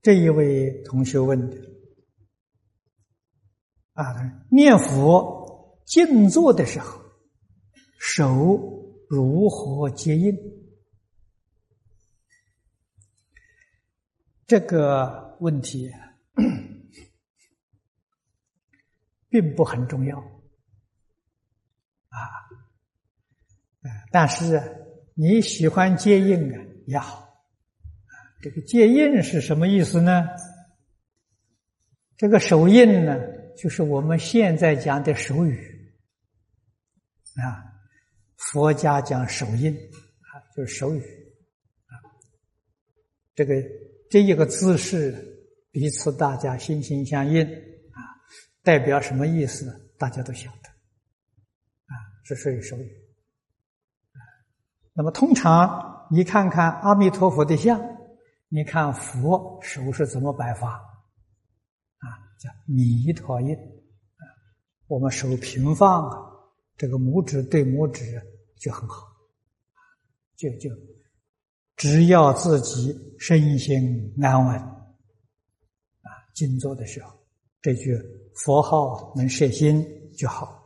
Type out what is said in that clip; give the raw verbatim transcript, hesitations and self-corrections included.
这一位同学问的啊，念佛静坐的时候，手如何接印？这个问题并不很重要啊，但是你喜欢接印啊也好。这个接印是什么意思呢？这个手印呢，就是我们现在讲的手语啊，佛家讲手印啊，就是手语啊。这个这一个姿势，彼此大家心心相印啊，代表什么意思？大家都晓得啊，是属于手语。那么通常你看看阿弥陀佛的像，你看佛手是怎么摆法啊？叫弥陀印啊。我们手平放啊，这个拇指对拇指就很好，就就只要自己身心安稳啊，静坐的时候，这句佛号能摄心就好。